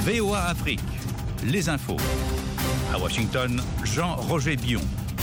VOA Afrique, les infos. À Washington, Jean-Roger Bion.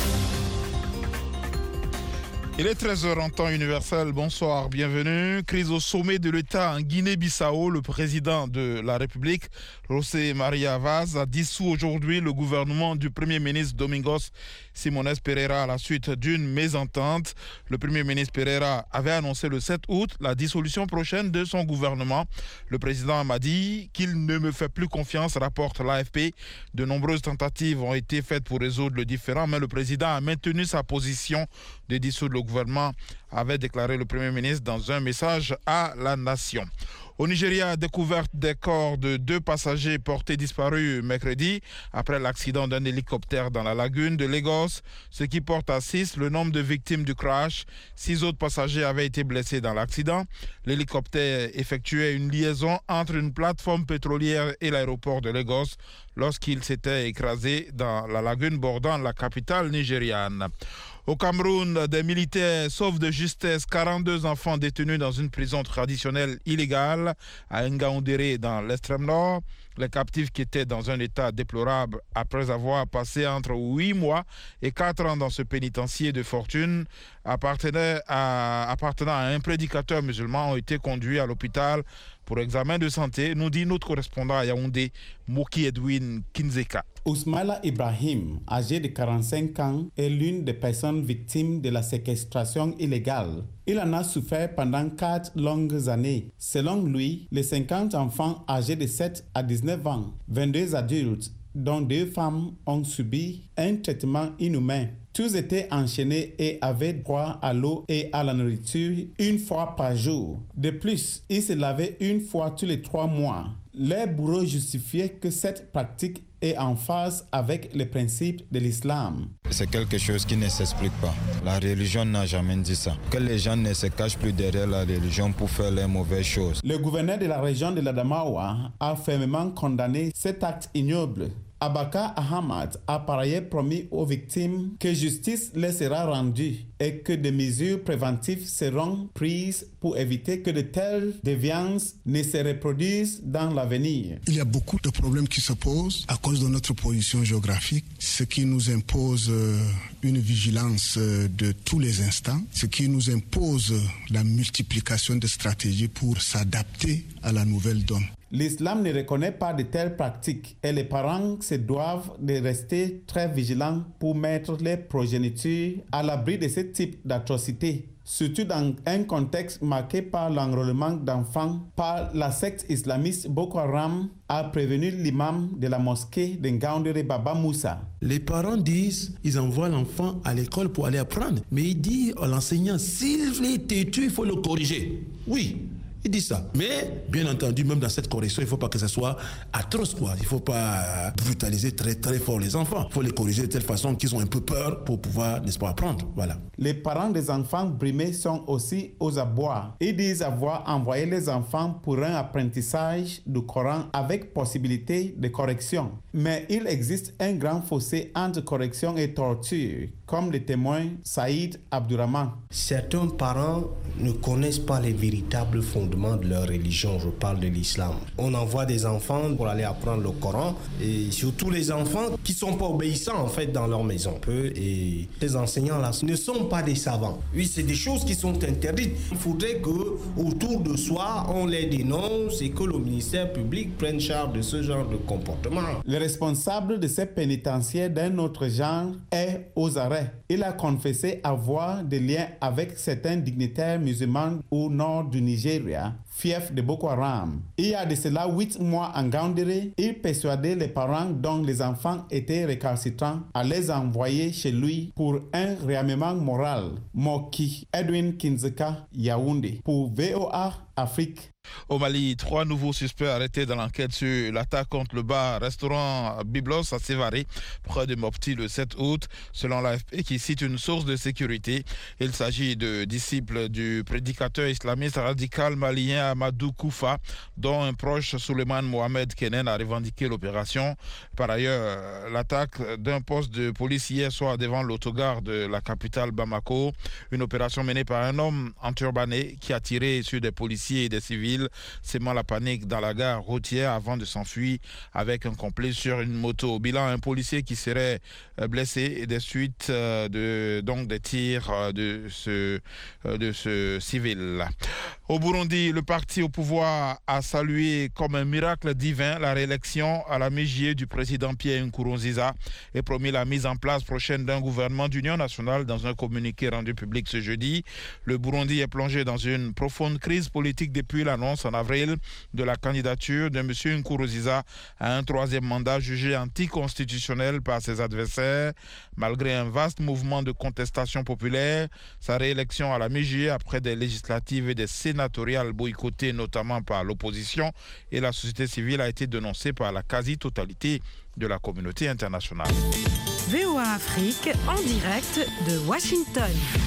Il est 13h en temps universel. Bonsoir, bienvenue. Crise au sommet de l'État en Guinée-Bissau. Le président de la République, José Maria Vaz, a dissous aujourd'hui le gouvernement du Premier ministre Domingos Simones Pereira à la suite d'une mésentente. Le Premier ministre Pereira avait annoncé le 7 août la dissolution prochaine de son gouvernement. Le président m'a dit qu'il ne me fait plus confiance, rapporte l'AFP. De nombreuses tentatives ont été faites pour résoudre le différend, mais le président a maintenu sa position de dissoudre le gouvernement, avait déclaré le Premier ministre dans un message à la nation. Au Nigeria, découverte des corps de 2 passagers portés disparus mercredi après l'accident d'un hélicoptère dans la lagune de Lagos, ce qui porte à 6 le nombre de victimes du crash. 6 autres passagers avaient été blessés dans l'accident. L'hélicoptère effectuait une liaison entre une plateforme pétrolière et l'aéroport de Lagos lorsqu'il s'était écrasé dans la lagune bordant la capitale nigériane. Au Cameroun, des militaires sauvent de justesse 42 enfants détenus dans une prison traditionnelle illégale à Ngaoundéré dans l'extrême nord. Les captifs qui étaient dans un état déplorable après avoir passé entre 8 mois et 4 ans dans ce pénitencier de fortune appartenant à un prédicateur musulman ont été conduits à l'hôpital pour examen de santé, nous dit notre correspondant à Yaoundé, Moki Edwin Kinzeka. Ousmala Ibrahim, âgé de 45 ans, est l'une des personnes victimes de la séquestration illégale. Il en a souffert pendant 4 longues années. Selon lui, les 50 enfants âgés de 7 à 19 ans, 22 adultes, dont 2 femmes, ont subi un traitement inhumain. Tous étaient enchaînés et avaient droit à l'eau et à la nourriture 1 fois par jour. De plus, ils se lavaient 1 fois tous les 3 mois. Les bourreaux justifiaient que cette pratique est en phase avec les principes de l'islam. C'est quelque chose qui ne s'explique pas. La religion n'a jamais dit ça. Que les gens ne se cachent plus derrière la religion pour faire les mauvaises choses. Le gouverneur de la région de l'Adamawa a fermement condamné cet acte ignoble. Abaka Ahmad a par ailleurs promis aux victimes que justice leur sera rendue et que des mesures préventives seront prises pour éviter que de telles déviances ne se reproduisent dans l'avenir. Il y a beaucoup de problèmes qui se posent à cause de notre position géographique, ce qui nous impose une vigilance de tous les instants, ce qui nous impose la multiplication de stratégies pour s'adapter à la nouvelle donne. L'islam ne reconnaît pas de telles pratiques et les parents se doivent de rester très vigilants pour mettre les progénitures à l'abri de ce type d'atrocités, surtout dans un contexte marqué par l'enrôlement d'enfants par la secte islamiste Boko Haram, a prévenu l'imam de la mosquée de Ngaoundéré Baba Moussa. Les parents disent ils envoient l'enfant à l'école pour aller apprendre, mais il dit à l'enseignant s'il est têtu, il faut le corriger. Oui. Il dit ça. Mais, bien entendu, même dans cette correction, il ne faut pas que ça soit atroce, quoi. Il ne faut pas brutaliser très, très fort les enfants. Il faut les corriger de telle façon qu'ils ont un peu peur pour pouvoir, n'est-ce pas, apprendre. Voilà. Les parents des enfants brimés sont aussi aux abois. Ils disent avoir envoyé les enfants pour un apprentissage du Coran avec possibilité de correction. Mais il existe un grand fossé entre correction et torture, comme le témoin Saïd Abdourahman. Certains parents ne connaissent pas les véritables fondements de leur religion, je parle de l'islam. On envoie des enfants pour aller apprendre le Coran et surtout les enfants qui ne sont pas obéissants en fait dans leur maison. Et les enseignants là ne sont pas des savants. Oui, c'est des choses qui sont interdites. Il faudrait que autour de soi on les dénonce et que le ministère public prenne charge de ce genre de comportement. Le responsable de ces pénitentiaires d'un autre genre est aux arrêts. Il a confessé avoir des liens avec certains dignitaires musulmans au nord du Nigeria, fief de Boko Haram. Il y a de cela 8 mois en Ngaoundéré, il persuadait les parents dont les enfants étaient récalcitrants à les envoyer chez lui pour un réarmement moral. Moki Edwin Kinzeka, Yaoundé, pour VOA Afrique. Au Mali, 3 nouveaux suspects arrêtés dans l'enquête sur l'attaque contre le bar-restaurant Biblos à Sévaré, près de Mopti le 7 août, selon l'AFP qui cite une source de sécurité. Il s'agit de disciples du prédicateur islamiste radical malien Amadou Koufa, dont un proche, Souleymane Mohamed Kenen, a revendiqué l'opération. Par ailleurs, l'attaque d'un poste de police hier soir devant l'autogare de la capitale Bamako, une opération menée par un homme enturbané qui a tiré sur des policiers et des civils, sémant la panique dans la gare routière avant de s'enfuir avec un complice sur une moto. Au bilan, un policier qui serait blessé et des suites donc des tirs de ce civil. Au Burundi, le parti au pouvoir a salué comme un miracle divin la réélection à la mi-juillet du président Pierre Nkurunziza et promis la mise en place prochaine d'un gouvernement d'union nationale. Dans un communiqué rendu public ce jeudi, le Burundi est plongé dans une profonde crise politique depuis l'annonce en avril de la candidature de M. Nkurunziza à un troisième mandat jugé anticonstitutionnel par ses adversaires. Malgré un vaste mouvement de contestation populaire, sa réélection à la mi-juillet après des législatives et des sénatoriales boycottées notamment par l'opposition et la société civile a été dénoncée par la quasi-totalité de la communauté internationale. VOA Afrique en direct de Washington.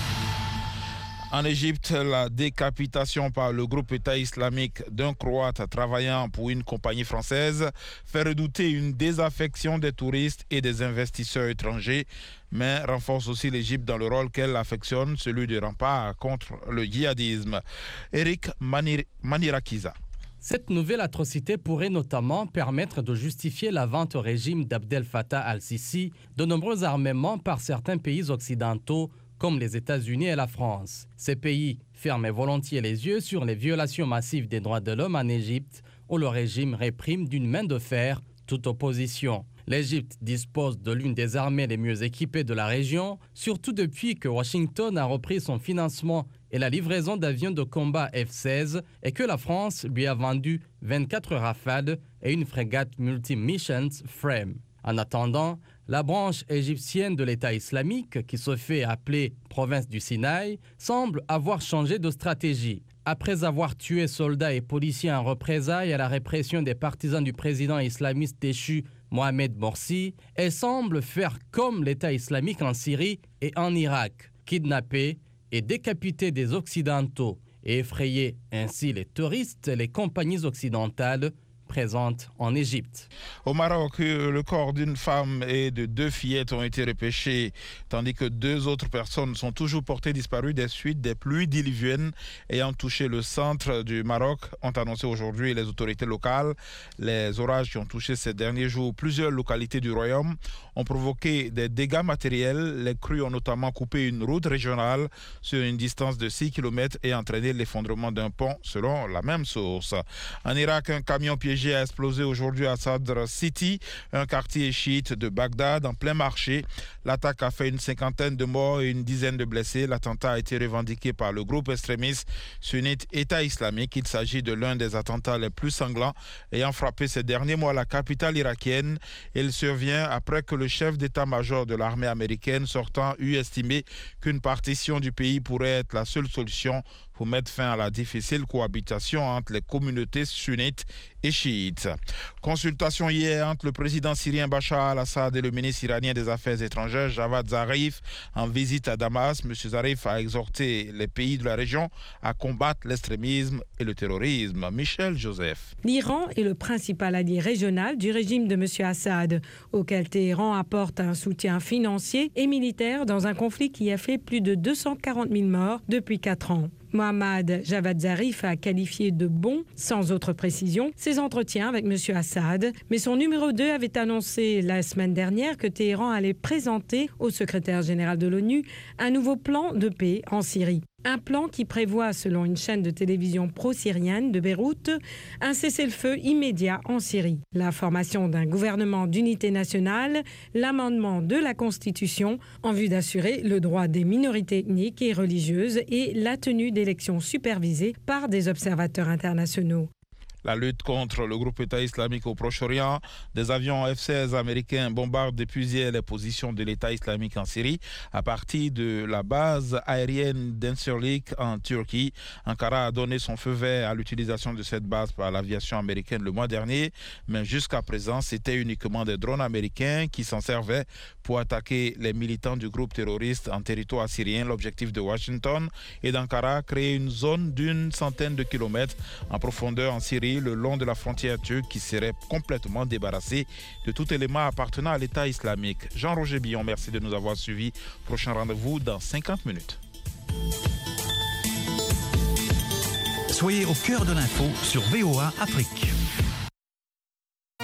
En Égypte, la décapitation par le groupe État islamique d'un Croate travaillant pour une compagnie française fait redouter une désaffection des touristes et des investisseurs étrangers, mais renforce aussi l'Égypte dans le rôle qu'elle affectionne, celui de rempart contre le djihadisme. Eric Manirakiza. Cette nouvelle atrocité pourrait notamment permettre de justifier la vente au régime d'Abdel Fattah al-Sisi de nombreux armements par certains pays occidentaux comme les États-Unis et la France. Ces pays ferment volontiers les yeux sur les violations massives des droits de l'homme en Égypte, où le régime réprime d'une main de fer toute opposition. L'Égypte dispose de l'une des armées les mieux équipées de la région, surtout depuis que Washington a repris son financement et la livraison d'avions de combat F-16 et que la France lui a vendu 24 Rafales et une frégate Multi-Missions Frame. En attendant, la branche égyptienne de l'État islamique, qui se fait appeler province du Sinaï, semble avoir changé de stratégie. Après avoir tué soldats et policiers en représailles à la répression des partisans du président islamiste déchu Mohamed Morsi, elle semble faire comme l'État islamique en Syrie et en Irak, kidnapper et décapiter des Occidentaux et effrayer ainsi les touristes et les compagnies occidentales présente en Égypte. Au Maroc, le corps d'une femme et de 2 fillettes ont été repêchés, tandis que 2 autres personnes sont toujours portées disparues des suites des pluies diluviennes ayant touché le centre du Maroc, ont annoncé aujourd'hui les autorités locales. Les orages qui ont touché ces derniers jours plusieurs localités du royaume ont provoqué des dégâts matériels. Les crues ont notamment coupé une route régionale sur une distance de 6 km et entraîné l'effondrement d'un pont, selon la même source. En Irak, un camion piégé a explosé aujourd'hui à Sadr City, un quartier chiite de Bagdad, en plein marché. L'attaque a fait une 50aine de morts et une dizaine de blessés. L'attentat a été revendiqué par le groupe extrémiste sunnite État islamique. Il s'agit de l'un des attentats les plus sanglants ayant frappé ces derniers mois la capitale irakienne. Il survient après que le chef d'état-major de l'armée américaine sortant eut estimé qu'une partition du pays pourrait être la seule solution pour mettre fin à la difficile cohabitation entre les communautés sunnites et chiites. Consultation hier entre le président syrien Bachar al-Assad et le ministre iranien des Affaires étrangères Javad Zarif en visite à Damas. M. Zarif a exhorté les pays de la région à combattre l'extrémisme et le terrorisme. Michel Joseph. L'Iran est le principal allié régional du régime de M. Assad, auquel Téhéran apporte un soutien financier et militaire dans un conflit qui a fait plus de 240 000 morts depuis 4 ans. Mohammad Javad Zarif a qualifié de bons, sans autre précision, ses entretiens avec M. Assad, mais son numéro 2 avait annoncé la semaine dernière que Téhéran allait présenter au secrétaire général de l'ONU un nouveau plan de paix en Syrie. Un plan qui prévoit, selon une chaîne de télévision pro-syrienne de Beyrouth, un cessez-le-feu immédiat en Syrie, la formation d'un gouvernement d'unité nationale, l'amendement de la Constitution en vue d'assurer le droit des minorités ethniques et religieuses et la tenue d'élections supervisées par des observateurs internationaux. La lutte contre le groupe État islamique au Proche-Orient, des avions F-16 américains bombardent depuis hier les positions de l'État islamique en Syrie à partir de la base aérienne d'Encerlik en Turquie. Ankara a donné son feu vert à l'utilisation de cette base par l'aviation américaine le mois dernier, mais jusqu'à présent, c'était uniquement des drones américains qui s'en servaient pour attaquer les militants du groupe terroriste en territoire syrien. L'objectif de Washington est d'Ankara créer une zone d'une centaine de kilomètres en profondeur en Syrie, le long de la frontière turque, qui serait complètement débarrassée de tout élément appartenant à l'État islamique. Jean-Roger Billon, merci de nous avoir suivis. Prochain rendez-vous dans 50 minutes. Soyez au cœur de l'info sur VOA Afrique.